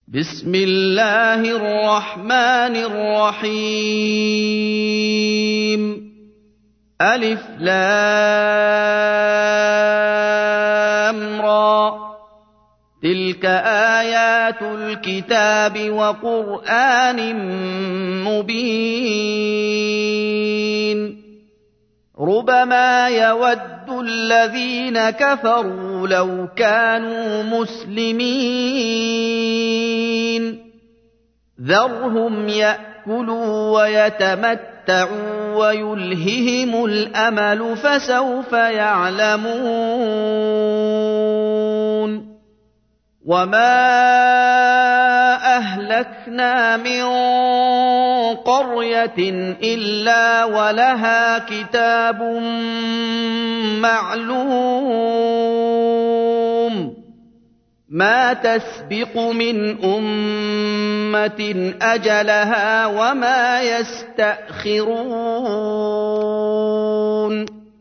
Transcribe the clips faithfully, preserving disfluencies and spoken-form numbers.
بسم الله الرحمن الرحيم ألف لام را تلك آيات الكتاب وقرآن مبين ربما يود الذين كفروا لو كانوا مسلمين ذرهم يأكلوا ويتمتعوا ويلههم الأمل فسوف يعلمون وما أهلكنا من قرية إلا ولها كتاب معلوم ما تسبق من أمة أجلها وما يستأخرون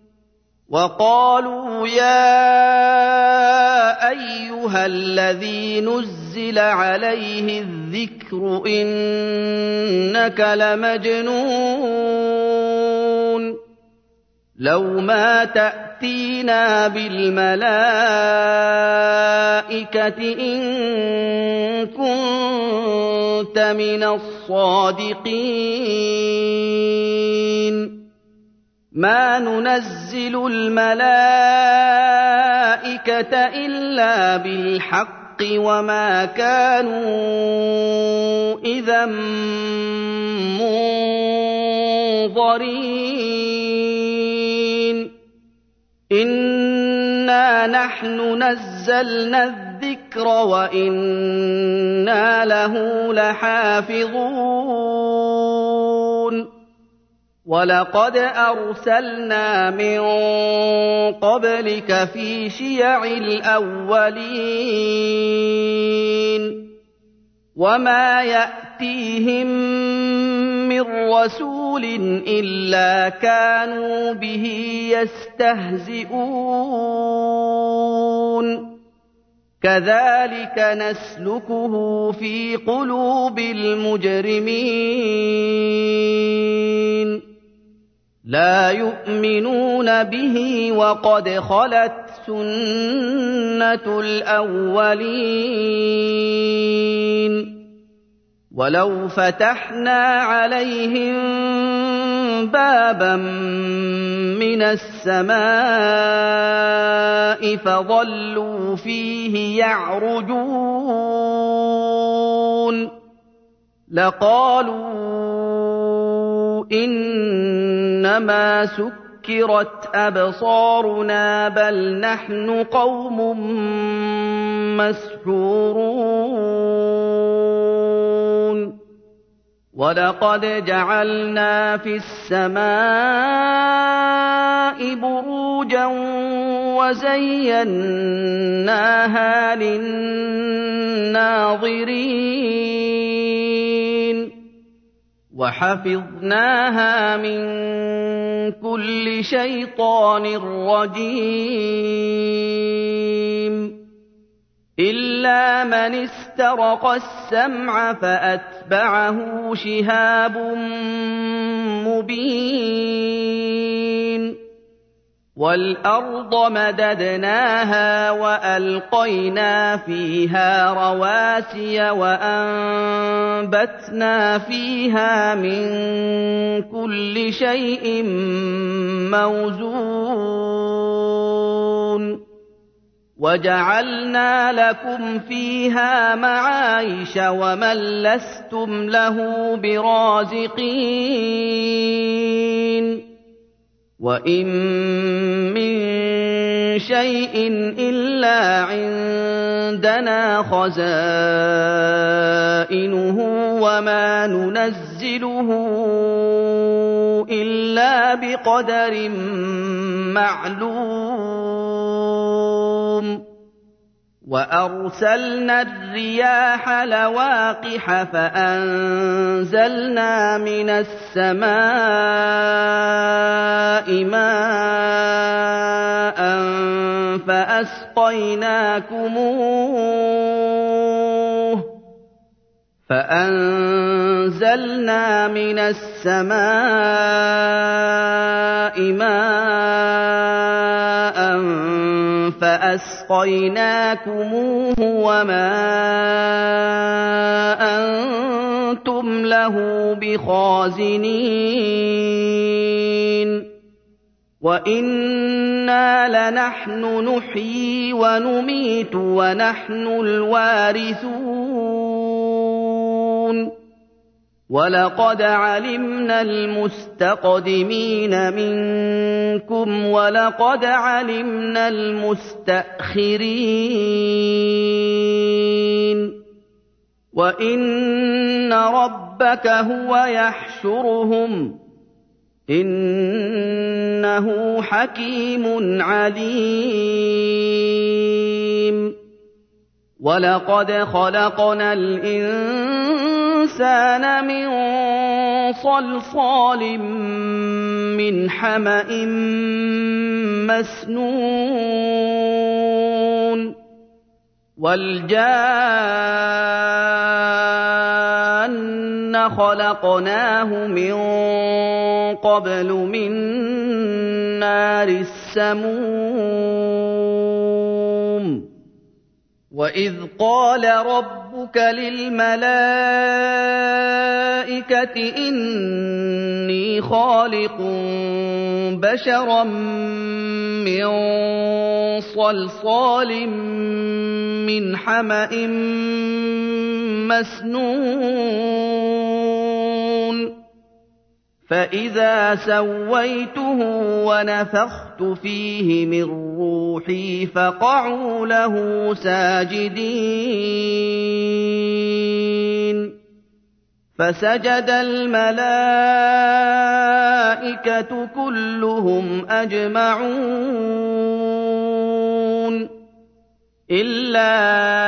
وقالوا يا أيها الذي نزل عليه الذكر إنك لمجنون لو ما تأتينا بالملائكة إن كنت من الصادقين ما ننزل الملائكة إلا بالحق وما كانوا إذا منظرين إنا نحن نزلنا الذكر وإنا له لحافظون وَلَقَدْ أَرْسَلْنَا مِن قَبْلِكَ فِي شِيَعِ الْأَوَّلِينَ وَمَا يَأْتِيهِم مِّن رَّسُولٍ إِلَّا كَانُوا بِهِ يَسْتَهْزِئُونَ كَذَلِكَ نَسْلُكُهُ فِي قُلُوبِ الْمُجْرِمِينَ لا يؤمنون به وقد خلت سنة الأولين ولو فتحنا عليهم بابا من السماء فظلوا فيه يعرجون لقالوا إنما سكرت أبصارنا بل نحن قوم مسحورون ولقد جعلنا في السماء بروجا وزيناها للناظرين وحفظناها من كل شيطان رجيم إلا من استرق السمع فأتبعه شهاب مبين وَالْأَرْضَ مَدَدْنَاهَا وَأَلْقَيْنَا فِيهَا رَوَاسِيَ وَأَنبَتْنَا فِيهَا مِن كُلِّ شَيْءٍ مَّوْزُونٍ وَجَعَلْنَا لَكُمْ فِيهَا مَعَايِشَ وَمَن لَّسْتُمْ لَهُ بِرَازِقِينَ وَإِن مِّن شَيْءٍ إِلَّا عِندَنَا خَزَائِنُهُ وَمَا نُنَزِّلُهُ إِلَّا بِقَدَرٍ مَّعْلُومٍ وَأَرْسَلْنَا الرِّيَاحَ لَوَاقِحَ فَأَنزَلْنَا مِنَ السَّمَاءِ مَاءً فَأَسْقَيْنَاكُمُوهُ فأنزلنا من السماء ماء فأسقيناكموه وما أنتم له بخازنين وإنا لنحن نحيي ونميت ونحن الوارثون ولقد علمنا المستقدمين منكم ولقد علمنا المستأخرين وإن ربك هو يحشرهم إنه حكيم عليم ولقد خلقنا الإنسان من صلصال من حمأ مسنون والجان خلقناه من قبل من نار السموم وإذ قال ربك للملائكة إني خالق بشرا من صلصال من حمأ مسنون فإذا سويته ونفخت فيه من روحي فقعوا له ساجدين فسجد الملائكة كلهم أجمعون إلا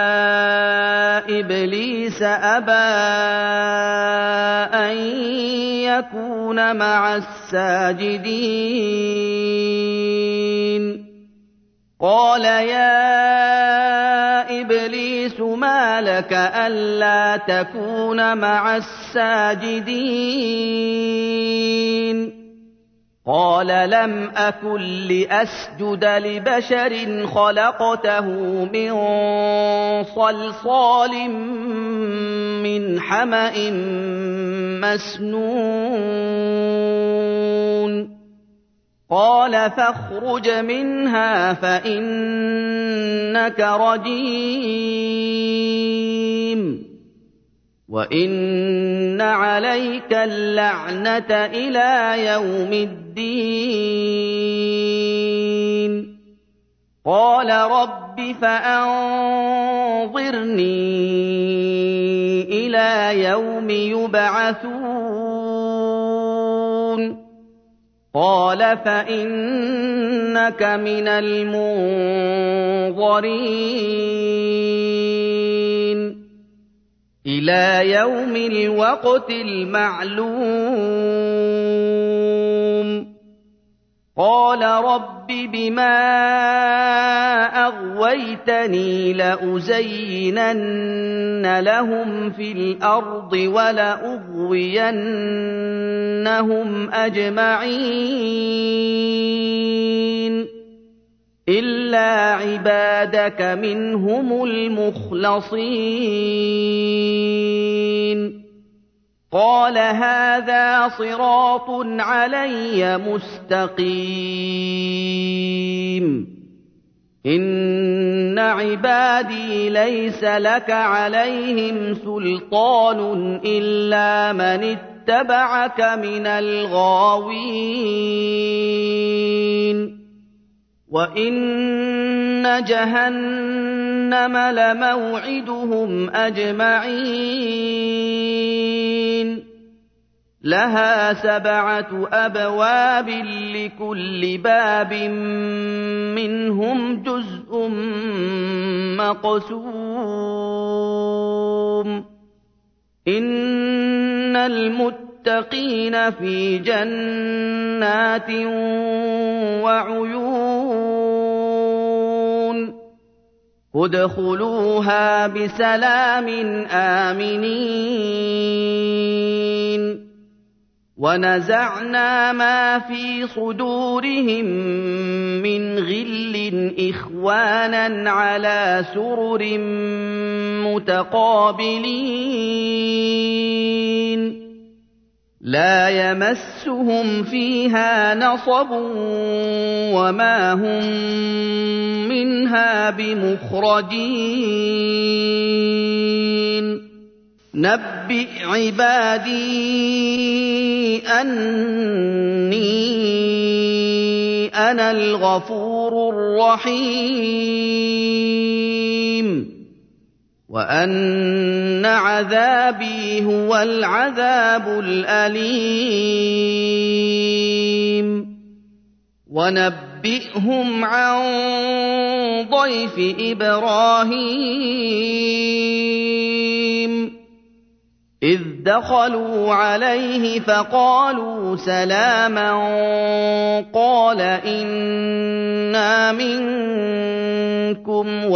إبليس أبى أن يكون مع الساجدين قال يا إبليس ما لك ألا تكون مع الساجدين قال لم أكن لأسجد لبشر خلقته من صلصال من حمأ مسنون قال فاخرج منها فإنك رجيم وإن عليك اللعنة إلى يوم الدين قال رب فأنظرني إلى يوم يبعثون قال فإنك من المنظرين إلى يوم الوقت المعلوم قال رب بما أغويتني لأزينن لهم في الأرض ولأغوينهم أجمعين إلا عبادك منهم المخلصين قال هذا صراط علي مستقيم إن عبادي ليس لك عليهم سلطان إلا من اتبعك من الغاوين وإن جهنم لموعدهم أجمعين لها سبعة أبواب لكل باب منهم جزء مقسوم إن المتقين في جنات وعيون ادْخُلُوهَا بِسَلَامٍ آمِنِينَ وَنَزَعْنَا مَا فِي صُدُورِهِم مِّنْ غِلٍّ إِخْوَانًا عَلَىٰ سُرُرٍ مُّتَقَابِلِينَ لَا يَمَسُّهُمْ فِيهَا نَصَبٌ وَمَا هُم مِّنْهَا بِمُخْرَجِينَ نَبِّئْ عِبَادِي أَنِّي أَنَا الْغَفُورُ الرَّحِيمُ وَأَنَّ عَذَابِي هُوَ الْعَذَابُ الْأَلِيمُ وَنَبِّئْهُمْ عَن ضَيْفِ إِبْرَاهِيمَ إِذْ دَخَلُوا عَلَيْهِ فَقَالُوا سَلَامًا قَالَ إِنَّا مِنكُمْ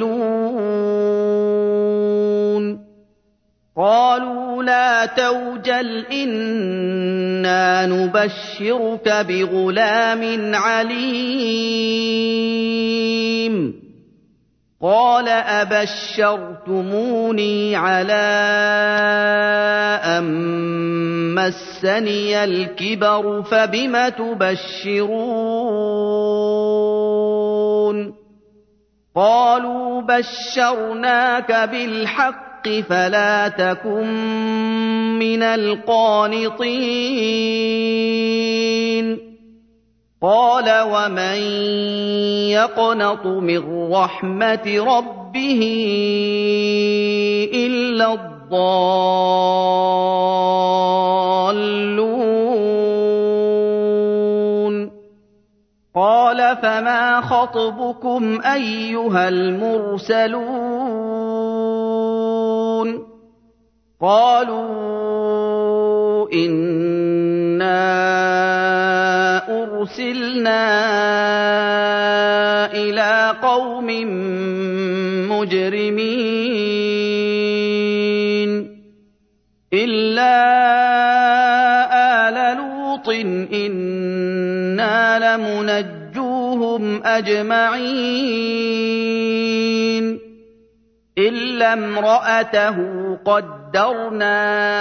وَجِلُونَ قَالُوا لَا تَوْجَلْ إِنَّا نُبَشِّرُكَ بِغُلَامٍ عَلِيمٍ قَالَ أَبَشَّرْتُمُونِي عَلَىٰ أَن مَّسَّنِيَ الْكِبَرُ فَبِمَ تُبَشِّرُونَ قَالُوا بَشَّرْنَاكَ بِالْحَقِّ فَلَا تَكُن مِّنَ الْقَانِطِينَ قَالَ وَمَن يَقْنَطُ مِن رَّحْمَةِ رَبِّهِ إِلَّا الضَّالُّونَ قَالَ فَمَا خَطْبُكُمْ أَيُّهَا الْمُرْسَلُونَ قَالُوا إِنَّا أُرْسِلْنَا إِلَىٰ قَوْمٍ مُّجْرِمِينَ إِلَّا آلَ لُوطٍ إِنَّا لَمُنَجُّوهُمْ أَجْمَعِينَ إِلَّا امْرَأَتَهُ قَدَّرْنَا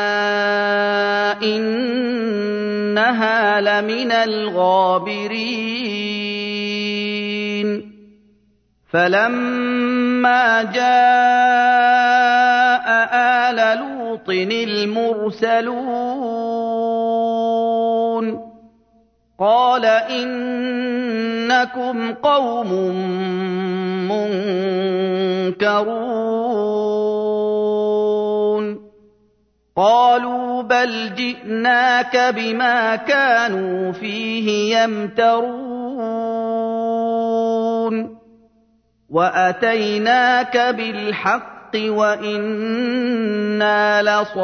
إِنَّهَا لَمِنَ الْغَابِرِينَ فَلَمَّا جَاءَ آلَ لُوطٍ الْمُرْسَلُونَ قَالَ إِنَّكُمْ قَوْمٌ مُّنكَرُونَ قَالُوا بَلْ جِئْنَاكَ بِمَا كَانُوا فِيهِ يَمْتَرُونَ وَأَتَيْنَاكَ بِالْحَقِّ وَإِنَّا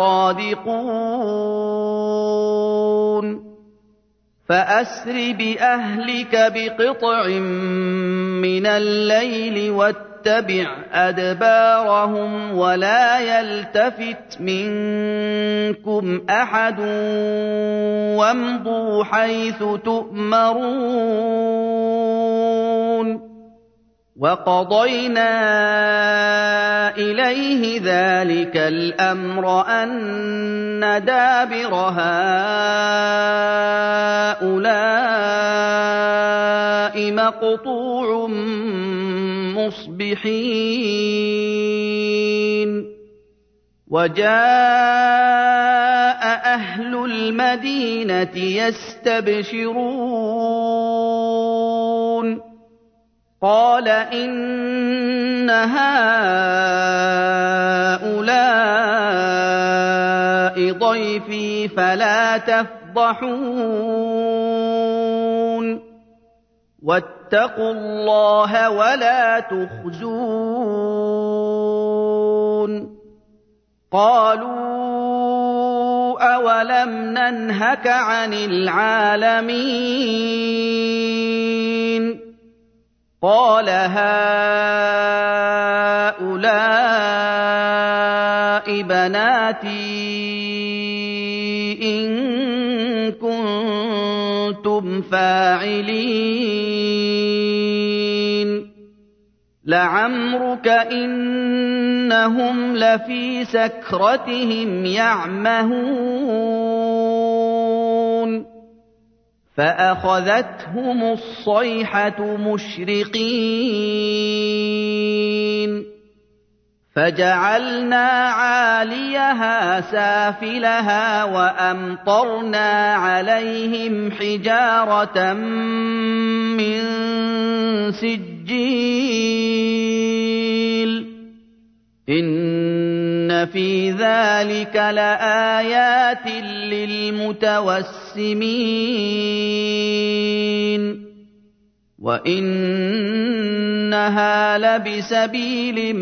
لَصَادِقُونَ فَأَسْرِ بِأَهْلِكَ بِقِطْعٍ مِّنَ اللَّيْلِ وَاتَّبِعْ أَدْبَارَهُمْ وَلَا يَلْتَفِتْ مِنكُمْ أَحَدٌ وَامْضُوا حَيْثُ تُؤْمَرُونَ وَقَضَيْنَا إِلَيْهِ ذَٰلِكَ الْأَمْرَ أَنَّ دَابِرَ هَٰؤُلَاءِ مَقْطُوعٌ مُّصْبِحِينَ وَجَاءَ أَهْلُ الْمَدِينَةِ يَسْتَبْشِرُونَ قَالَ إِنَّ هَٰؤُلَاءِ ضَيْفِي فَلَا تَفْضَحُونِ وَاتَّقُوا اللَّهَ وَلَا تُخْزُونِ قَالُوا أَوَلَمْ نَنْهَكَ عَنِ الْعَالَمِينَ قَالَ هَٰؤُلَاءِ بَنَاتِي إِن كُنتُمْ فَاعِلِينَ لَعَمْرُكَ إِنَّهُمْ لَفِي سَكْرَتِهِمْ يَعْمَهُونَ فَأَخَذَتْهُمُ الصَّيْحَةُ مُشْرِقِينَ فَجَعَلْنَا عَالِيَهَا سَافِلَهَا وَأَمْطَرْنَا عَلَيْهِمْ حِجَارَةً مِّن سِجِّيلٍ إِنَّ فِي ذَلِكَ لَآيَاتٍ لِّلْمُتَوَسِّمِينَ وَإِنَّهَا لَبِسَبِيلٍ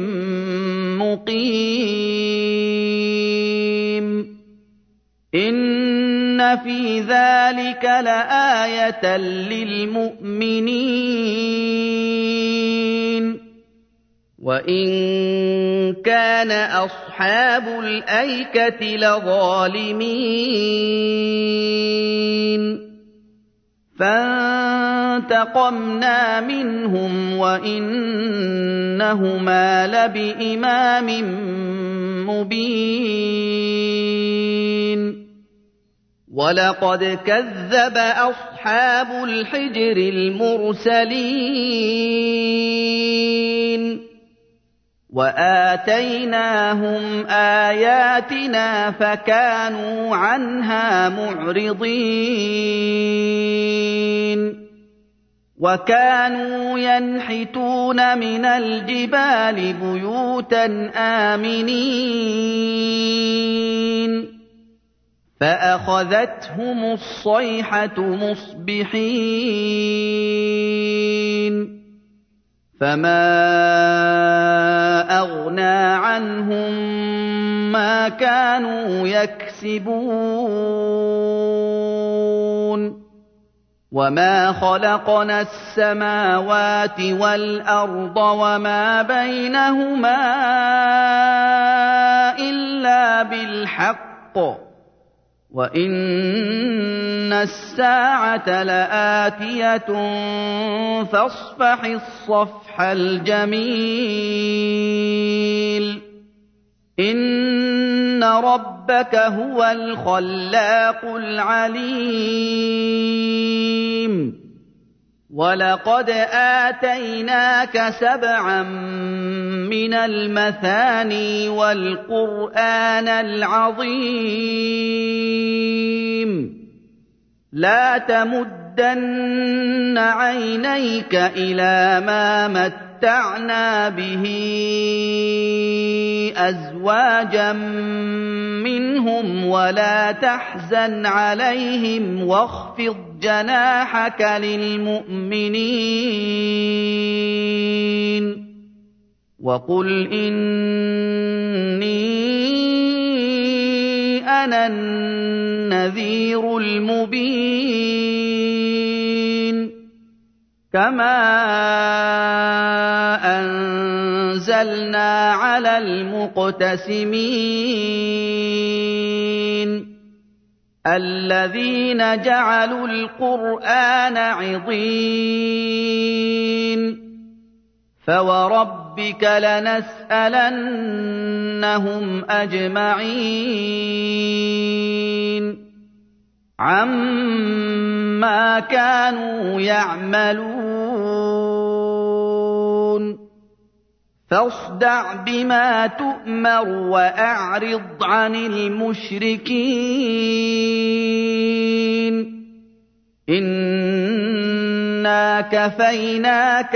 مُّقِيمٍ إِنَّ فِي ذَلِكَ لَآيَةً لِّلْمُؤْمِنِينَ وَإِن كَانَ أَصْحَابُ الْأَيْكَةِ لَظَالِمِينَ فَانتَقَمْنَا مِنْهُمْ وَإِنَّهُمَا لَبِإِمَامٍ مُّبِينٍ وَلَقَدْ كَذَّبَ أَصْحَابُ الْحِجْرِ الْمُرْسَلِينَ وَآتَيْنَاهُمْ آيَاتِنَا فَكَانُوا عَنْهَا مُعْرِضِينَ وَكَانُوا يَنْحِتُونَ مِنَ الْجِبَالِ بُيُوتًا آمِنِينَ فَأَخَذَتْهُمُ الصَّيْحَةُ مُصْبِحِينَ فَمَا أَغْنَىٰ عَنْهُم مَّا كَانُوا يَكْسِبُونَ وَمَا خَلَقْنَا السَّمَاوَاتِ وَالْأَرْضَ وَمَا بَيْنَهُمَا إِلَّا بِالْحَقِّ وَإِنَّ السَّاعَةَ لَآتِيَةٌ فَاصْفَحِ الصَّفْحَ الْجَمِيلَ إِنَّ رَبَّكَ هُوَ الْخَلَّاقُ الْعَلِيمُ وَلَقَدْ آتَيْنَاكَ سَبْعًا مِّنَ الْمَثَانِي وَالْقُرْآنَ الْعَظِيمَ لَا تَمُدَّنَّ عَيْنَيْكَ إِلَىٰ مَا مَتَّعْنَا بِهِ أَزْوَاجًا مِّنْهُمْ وَلَا تَحْزَنْ عَلَيْهِمْ وَاخْفِضْ جَنَاحَكَ لِلْمُؤْمِنِينَ وَقُلْ إِنِّي أَنَا النَّذِيرُ الْمُبِينُ كَمَا أَنزَلْنَا عَلَى الْمُقْتَسِمِينَ الَّذِينَ جَعَلُوا الْقُرْآنَ عِضِينَ فَوَرَبِّكَ لَنَسْأَلَنَّهُمْ أَجْمَعِينَ عَمَّا كَانُوا يَعْمَلُونَ فَاصْدَعْ بِمَا تُؤْمَرُ وَأَعْرِضْ عَنِ الْمُشْرِكِينَ إِنَّا كَفَيْنَاكَ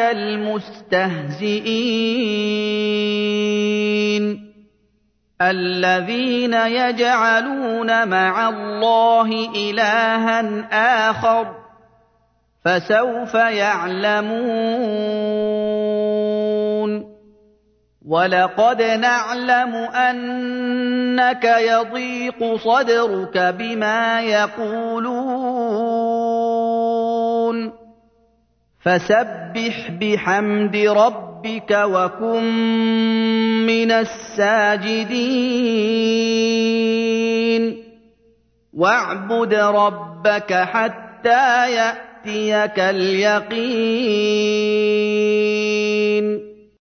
الْمُسْتَهْزِئِينَ الَّذِينَ يَجْعَلُونَ مَعَ اللَّهِ إِلَٰهًا آخَرَ فَسَوْفَ يَعْلَمُونَ وَلَقَدْ نَعْلَمُ أَنَّكَ يَضِيقُ صَدْرُكَ بِمَا يَقُولُونَ فَسَبِّحْ بِحَمْدِ رَبِّكَ رَبِّكَ وَكُن مِّنَ السَّاجِدِينَ وَاعْبُدْ رَبَّكَ حَتَّىٰ يَأْتِيَكَ الْيَقِينُ